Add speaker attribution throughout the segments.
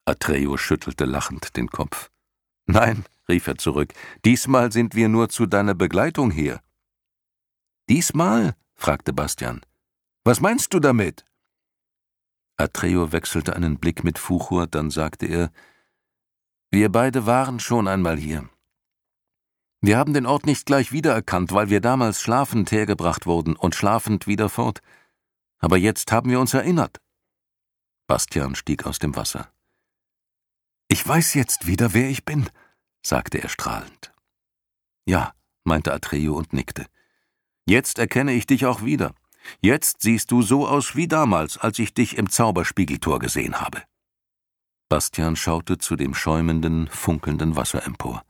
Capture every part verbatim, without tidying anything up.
Speaker 1: Atreo schüttelte lachend den Kopf. »Nein«, rief er zurück, »diesmal sind wir nur zu deiner Begleitung hier.« »Diesmal?« fragte Bastian. »Was meinst du damit?« Atreo wechselte einen Blick mit Fuchur, dann sagte er, »Wir beide waren schon einmal hier. Wir haben den Ort nicht gleich wiedererkannt, weil wir damals schlafend hergebracht wurden und schlafend wieder fort. Aber jetzt haben wir uns erinnert.« Bastian stieg aus dem Wasser. »Ich weiß jetzt wieder, wer ich bin«, sagte er strahlend. »Ja«, meinte Atreo und nickte. »Jetzt erkenne ich dich auch wieder. Jetzt siehst du so aus wie damals, als ich dich im Zauberspiegeltor gesehen habe.« Bastian schaute zu dem schäumenden, funkelnden Wasser empor.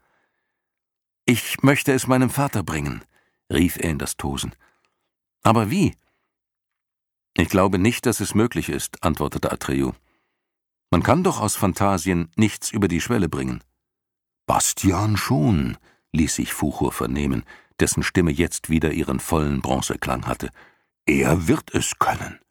Speaker 1: »Ich möchte es meinem Vater bringen«, rief er in das Tosen. »Aber wie?« »Ich glaube nicht, dass es möglich ist«, antwortete Atreo. »Man kann doch aus Phantasien nichts über die Schwelle bringen.« »Bastian schon«, ließ sich Fuchur vernehmen, dessen Stimme jetzt wieder ihren vollen Bronzeklang hatte. »Er wird es können.«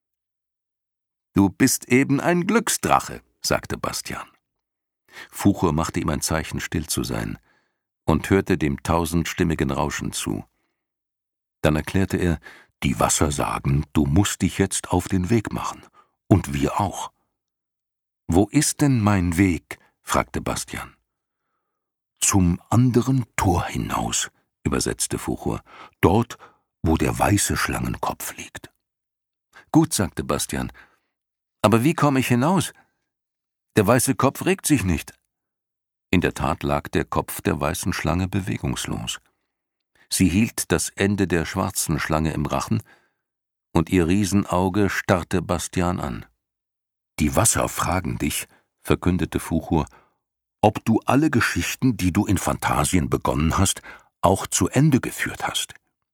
Speaker 1: »Du bist eben ein Glücksdrache«, sagte Bastian. Fuchur machte ihm ein Zeichen, still zu sein, und hörte dem tausendstimmigen Rauschen zu. Dann erklärte er, »Die Wasser sagen, du musst dich jetzt auf den Weg machen. Und wir auch.« »Wo ist denn mein Weg?« fragte Bastian. »Zum anderen Tor hinaus«, übersetzte Fuchur, »dort, wo der weiße Schlangenkopf liegt.« »Gut«, sagte Bastian, »aber wie komme ich hinaus? Der weiße Kopf regt sich nicht.« In der Tat lag der Kopf der weißen Schlange bewegungslos. Sie hielt das Ende der schwarzen Schlange im Rachen, und ihr Riesenauge starrte Bastian an. »Die Wasser fragen dich«, verkündete Fuchur, »ob du alle Geschichten, die du in Phantasien begonnen hast, auch zu Ende geführt hast.«